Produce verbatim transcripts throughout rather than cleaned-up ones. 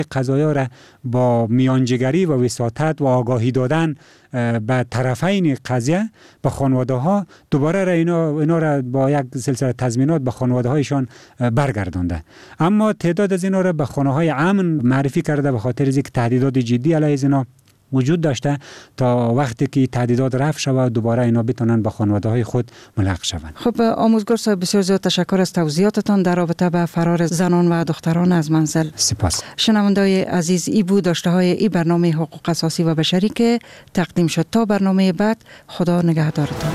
قضایا را با میانجیگری و وساطت و آگاهی دادن به طرفین قضیه به خانواده ها دوباره را اینا, اینا را با یک سلسله تضمینات به خانواده هایشان برگردانده. اما تعداد از اینا را به خانه های امن معرفی کرده به خاطر از اینکه تهدیدات جدی علیه از اینا وجود داشته تا وقتی که تهدیدات رفع شود دوباره اینا بتونن به خانواده های خود ملحق شوند. خب آموزگار صاحب بسیار زیاد تشکر از توضیحاتتان در رابطه با فرار زنان و دختران از منزل. سپاس. شنوندای عزیز، ای بود داشته های ای برنامه حقوق اساسی و بشری که تقدیم شد. تا برنامه بعد، خدا نگهدارتان.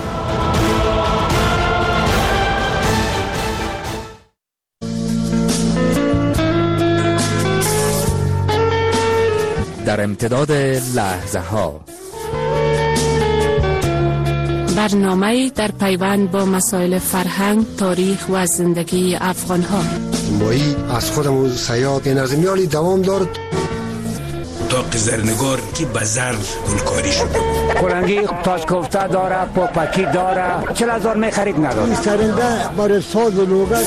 در امتداد لحظه ها، برنامه در پیوند با مسائل فرهنگ، تاریخ و زندگی افغان ها. مایی از خودمون سیاد نظمیالی دوام دارد. داق زرنگار که بزر گلکاری شده. کلنگی تاج کوفته داره، پاپکی داره، چل هزار می خرید نداره. سرنده برای ساز و لوگر.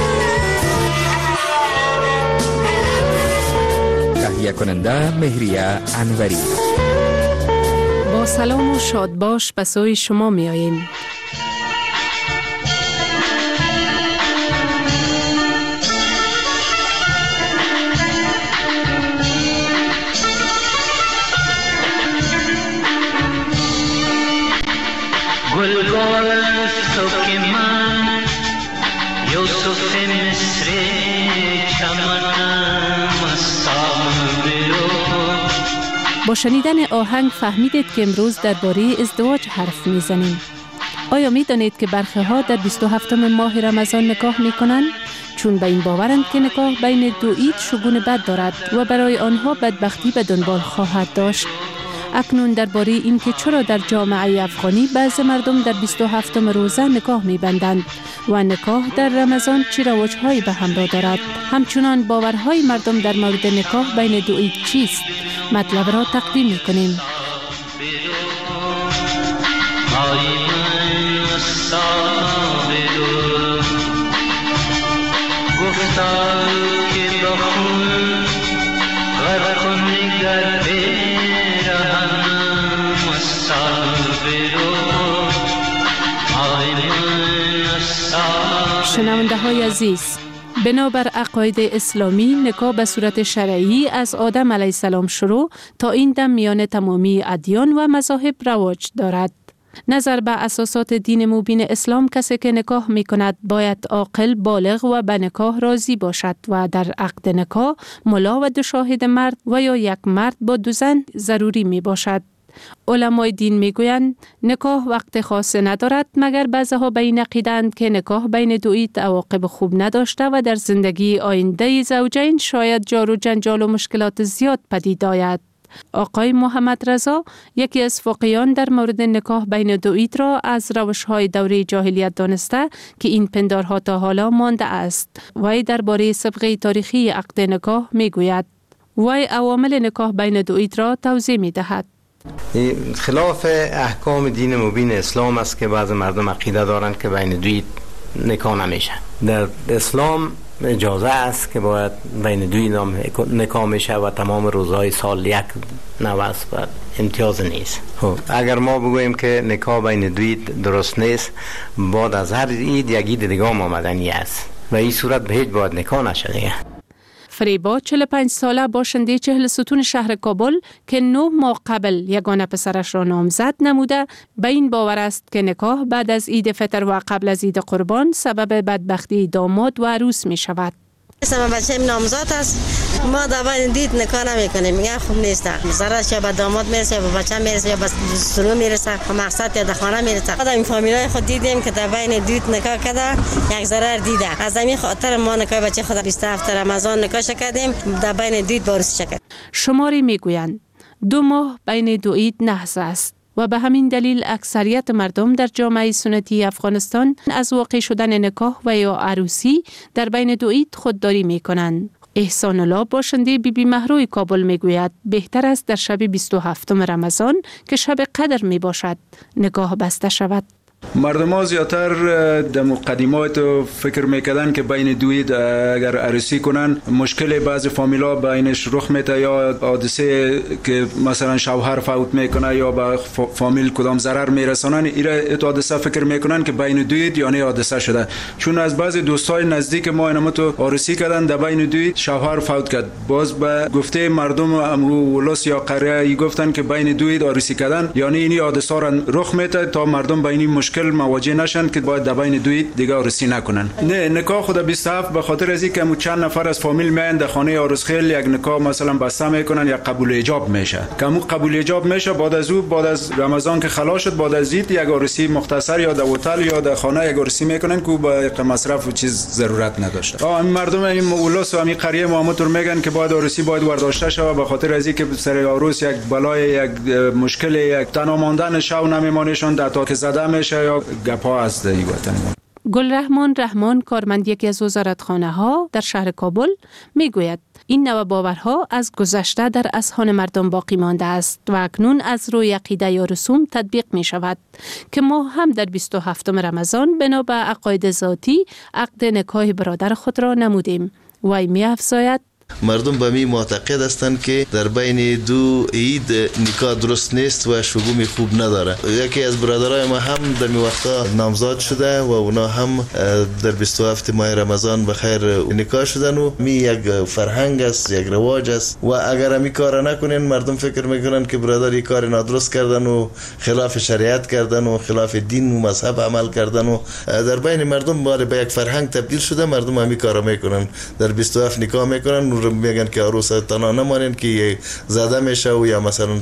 تهیه کننده مهریه انوری. با سلام و شادباش به سوی شما می آییم. گلگل سوک من یوسف مصر چمنم با شنیدن آهنگ فهمیدید که امروز درباره ازدواج حرف میزنیم. آیا می دانید که برخی ها در بیست و هفتم ماه رمضان نکاح می کنند؟ چون به این باورند که نکاح بین دو عید شگون بد دارد و برای آنها بدبختی به دنبال خواهد داشت. اکنون درباره این که چرا در جامعه افغانی بعض مردم در بیست و هفتم روزه نکاح می بندند و نکاح در رمضان چه رواج‌هایی به همراه دارد، همچنان باورهای مردم در مورد نکاح بین دو عید چیست، مطلب را تقدیم می کنیم. شنونده های عزیز، بنابر عقاید اسلامی نکاح به صورت شرعی از آدم علیه السلام شروع تا این دم میان تمامی ادیان و مذاهب رواج دارد. نظر به اساسات دین مبین اسلام، کسی که نکاح می کند باید عاقل، بالغ و به نکاح راضی باشد و در عقد نکاح ملا و دو شاهد مرد و یا یک مرد با دو زن ضروری می باشد. علمای دین می گویند نکاح وقت خاص ندارد، مگر بعضها به این عقیده‌اند که نکاح بین دو عید عواقب خوب نداشته و در زندگی آینده زوجین شاید جار و جنجال و مشکلات زیاد پدید آید. آقای محمد رضا، یکی از فقیهان در مورد نکاح بین دو عید را از روش‌های دوره جاهلیت دانسته که این پندارها تا حالا مانده است. وی درباره سابقه تاریخی عقد نکاح می گوید. وی عوامل نکاح بین دو عید را توضیح می دهد. خلاف احکام دین مبین اسلام است که بعض مردم عقیده دارند که بین دو عید نکاح نمیشه. در اسلام اجازه است که باید بین دو عید نکاح میشه و تمام روزهای سال یک نوع است و امتیاز نیست. خب اگر ما بگوییم که نکاح بین دو عید درست نیست، بعد از هر عید یک عید دیگه هم آمدنی است و این صورت به هیچ باید نکاح نشه دیگه. فریبا، چهل و پنج ساله باشنده چهل ستون شهر کابل که نه ماه قبل یگانه پسرش را نامزد نموده، به این باور است که نکاح بعد از عید فطر و قبل از عید قربان سبب بدبختی داماد و عروس می شود. من بچه نامزد است، ما دوباره دید نکاح نمی کنیم، میگن خوب نیست. زرش یا به داماد میرسه یا به بچه میرسه یا به سلو میرسه و مقصد یا در خانه میرسه. خود این فامیلای خود دیدیم که در بین دویت نکاح کرده، یک ضرر دیده. از همین خاطر ما نکاح بچه خود بیست و هفت رمضان نکاح کردیم، در بین دویت بارس شکر. شماری میگویند دو ماه بین دو عید نحس است و به همین دلیل اکثریت مردم در جامعه سنتی افغانستان از واقع شدن نکاح و یا عروسی در بین دو عید خودداری می کنند. احسان الله باشنده بی بی مهروی کابل می گوید بهتر است در شب بیست و هفتم رمضان که شب قدر می باشد نکاح بسته شود. مردم ها زیادتر در مقدمات فکر میکردن که بین دوید اگر عروسی کنن مشکل بعض فامیلا بینش رخ میده یا حادثه که مثلا شوهر فوت میکنه یا به فامیل کدام ضرر میرسونن، ایره حادثه فکر میکنن که بین دوید یعنی حادثه شده. چون از بعض دوستای نزدیک ما اینم تو عروسی کردن در بین دوید شوهر فوت کرد، باز به گفته مردم امرو ولس یا قریه گفتن که بین دوید عروسی کردن یعنی این حادثه را رخ میده تا مردم به این مشکل مواجه نشن که باید در بین دوید دیگه عروسی نکنن. نه، نکاح خود بیست و هفت به خاطر از اینکه چند نفر از فامیل میان در خانه عروس خیل یک نکاح مثلا بسته میکنن یا قبول ایجاب میشه، که مو قبول ایجاب میشه بعد از او بعد از رمضان که خلاص شد بعد از عید یک عروسی مختصر یا در هتل یا در خانه یک عروسی میکنن که با مصرف و چیز ضرورت نداشته. آ مردم این مولس و همین قریه محمدتور میگن که باید عروسی باید ورداشته شود به خاطر از اینکه سر عروس یک بلای یک مشکل یک تنها ماندن شو نمیمانشون در تا که زده میشه یا گپا از این وطن. گلرحمان رحمان کارمند یکی از وزارتخانه ها در شهر کابل میگوید این نوع باورها از گذشته در اذهان مردم باقی مانده است و اکنون از روی عقیده یا رسوم تطبیق می شود که ما هم در بیست و هفتم رمضان بنا به عقاید ذاتی عقد نکاح برادر خود را نمودیم. وی می افزاید مردم به می معتقد هستند که در بین دو عید نکاح درست نیست و شگون خوب نداره. یکی از برادرای ما هم در می وقتا نامزاد شده و اونا هم در بیست و هفتم ماه رمضان به خیر نکاح شدن و می یک فرهنگ است، یک رواج است و اگر می کار نکنین مردم فکر میکنن که برادر یک کار نادرست کردن و خلاف شریعت کردن و خلاف دین و مذهب عمل کردن و در بین مردم باره به یک فرهنگ تبدیل شده. مردم هم کارا میکنن، در بیست و هفت نکاح میکنن، میگن که عروس تنها نمانین که زده میشه و یا مثلا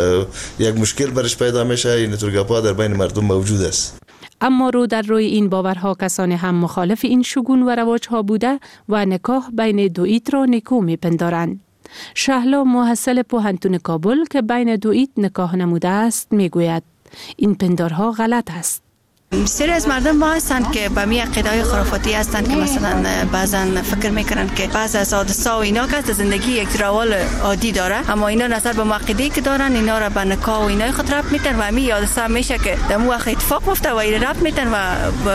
یک مشکل برش پیدا میشه. این طور گپا در بین مردم موجود است. اما رو در روی این باورها کسانی هم مخالف این شگون و رواجها بوده و نکاح بین دو عید را نیکو میپندارند. شهلا محصل پوهنتون کابل که بین دو عید نکاح نموده است میگوید این پندارها غلط است. بسیاری از مردم ما هستند که به می عقیده‌های خرافاتی هستند که مثلا بعضا فکر میکنن که بعض از حادثه و اینا که زندگی یک روال عادی داره، اما اینا نظر به عقیده که دارن اینا را به نکاح و اینا خود ربط میتن و می حادثه میشه که در مو اتفاق افتاد و این ربط میتن و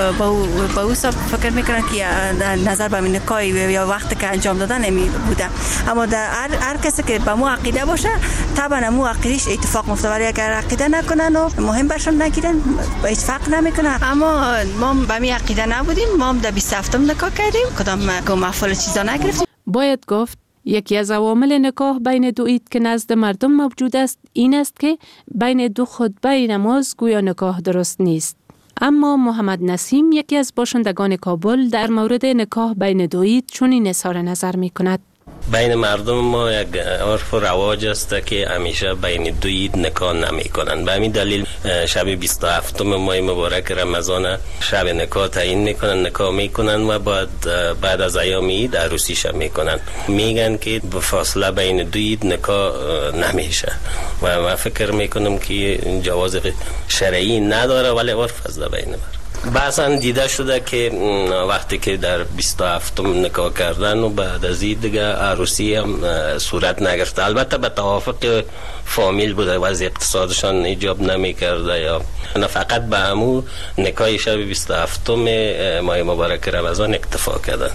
به او فکر میکنن که نظر به نکاح یا وقتی که انجام دادن نمی بوده. اما در هر, هر کسی که به مو عقیده باشه طبعا مو عقیدهش اتفاق میفته، ولی اگر عقیده نکنن و مهم برشون نگیرن به اتفاق نمیکنن. اما ما به می عقیده نبودیم، ما هم در بیست و هفتم نکاح کردیم، کدام محفل چیزا نگرفتیم. باید گفت یکی از عوامل نکاح بین دو عید که نزد مردم موجود است این است که بین دو خطبه نماز گویا نکاح درست نیست. اما محمد نسیم یکی از باشندگان کابل در مورد نکاح بین دو عید چنین اظهار نظر می کند. بین مردم ما یک عرف و رواج است که همیشه بین دو عید نکاح نمی کنند. به همین دلیل شب بیست و هفتم ماه مبارک رمضان شب نکاح تعیین میکنن، نکاح میکنن و بعد بعد از ایام عید عروسیش میکنن. میگن که به فاصله بین دو عید نکاح نمیشه و من فکر میکنم که جواز شرعی نداره ولی عرف است بین مردم. بعضا دیده شده که وقتی که در بیست و هفتم نکاح کردن و بعد از این دیگه عروسی هم صورت نگرفته. البته به توافق فامیل بوده و از اقتصادشان ایجاب نمی کرده یا نه، فقط به همون نکاح شب بیست و هفتم ماه مبارک رمضان اکتفا کردن.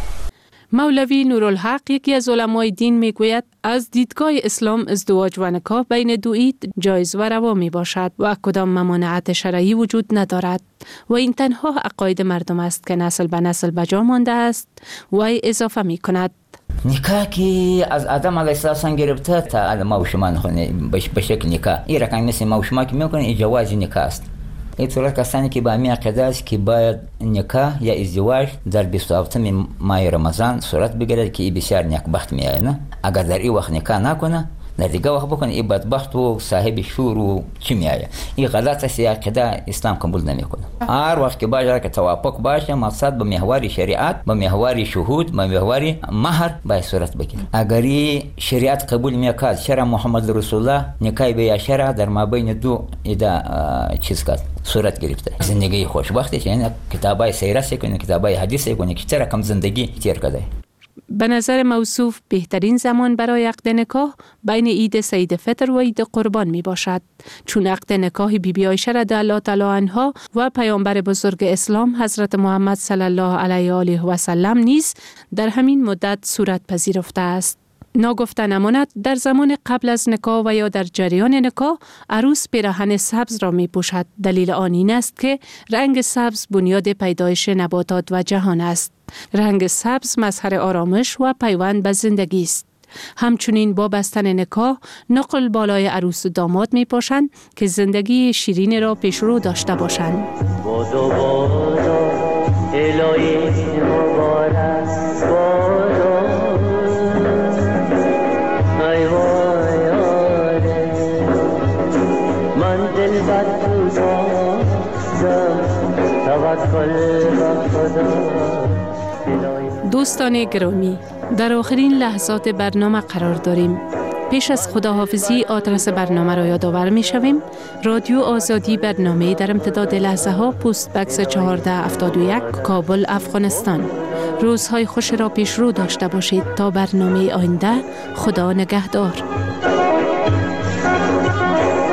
مولوی نورالحق یکی از علمای دین میگوید از دیدگاه اسلام ازدواج و نکاح بین دو عید جایز و روا می باشد و کدام ممانعت شرعی وجود ندارد و این تنها عقاید مردم است که نسل به نسل بجا مانده است. و اضافه می کند نکاح که از آدم علیه السلام گرفته تا ما و شما به شکل نکاح این رقم مثل ما و شما که میکنه این جواز نکاح است. این صورت کسانی که با می عقیده است که باید نکاح یا ازدواج در بیست و هفتم ماه رمضان صورت بگیرد که این بسیار نیکبخت می آید. اگر در این وقت نکاح نکنه در دیگه وقت بکنه این بدبخت و صاحب شور و چی می آید. این غلط است، عقیده اسلام قبول نمیکنه. هر وقت که باشه که توافق باشه مقصد به محور شریعت، به محور شهود، به محور مهر باید صورت بگیره. اگر شریعت قبول میکرد شرع محمد رسول الله نکاح به شرع در مابین دو ایده چیز کرد صورت گرفته. زندگی خوشبختی یعنی کتابای سیرت کنه، کتابای حدیث کنه که چرا کم زندگی تیر کرده. به نظر موصوف بهترین زمان برای عقد نکاح بین عید سعید فطر و عید قربان می باشد، چون عقد نکاح بی بی عایشه رضی الله تعالی عنها و پیامبر بزرگ اسلام حضرت محمد صلی الله علیه و آله و سلم نیز در همین مدت صورت پذیرفته است. ناگفته نماند در زمان قبل از نکاح و یا در جریان نکاح عروس پیراهن سبز را می پوشد. دلیل آن این است که رنگ سبز بنیاد پیدایش نباتات و جهان است. رنگ سبز مظهر آرامش و پیوند به زندگی است. همچنین با بستن نکاح نقل بالای عروس و داماد می پاشند که زندگی شیرین را پیشرو داشته باشند. دوستان گرامی، در آخرین لحظات برنامه قرار داریم. پیش از خداحافظی آدرس برنامه را یادآور می شویم. رادیو آزادی برنامه در امتداد لحظه ها، پست بکس چهارده هفتاد و یک، کابل، افغانستان. روزهای خوش را پیش رو داشته باشید. تا برنامه آینده، خدا نگهدار.